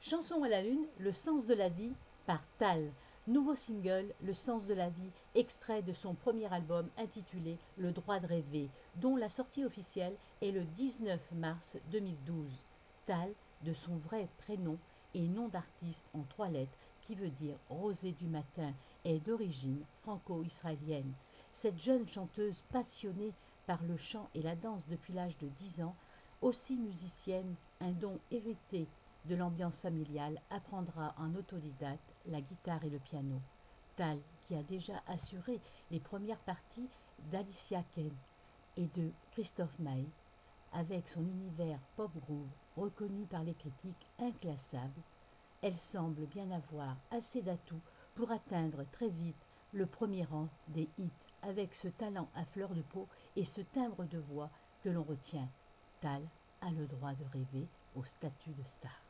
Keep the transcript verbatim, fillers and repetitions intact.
Chanson à la une, Le sens de la vie par Tal. Nouveau single, Le sens de la vie, extrait de son premier album intitulé Le droit de rêver, dont la sortie officielle est le dix-neuf mars deux mille douze. Tal, de son vrai prénom et nom d'artiste en trois lettres, qui veut dire Rosée du matin, est d'origine franco-israélienne. Cette jeune chanteuse passionnée par le chant et la danse depuis l'âge de dix ans, aussi musicienne, un don hérité de l'ambiance familiale, apprendra en autodidacte la guitare et le piano. Tal, qui a déjà assuré les premières parties d'Alicia Keys et de Christophe Maé, avec son univers pop-groove reconnu par les critiques inclassables, elle semble bien avoir assez d'atouts pour atteindre très vite le premier rang des hits, avec ce talent à fleur de peau et ce timbre de voix que l'on retient. Tal a le droit de rêver au statut de star.